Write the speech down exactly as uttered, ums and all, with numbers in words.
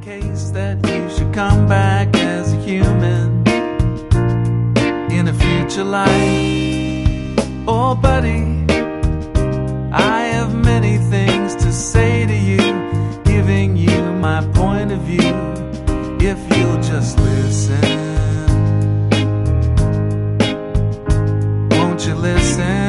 case that you should come back as a human in a future life. Oh, buddy, I have many things to say to you, giving you my point of view, if you'll just listen. Won't you listen?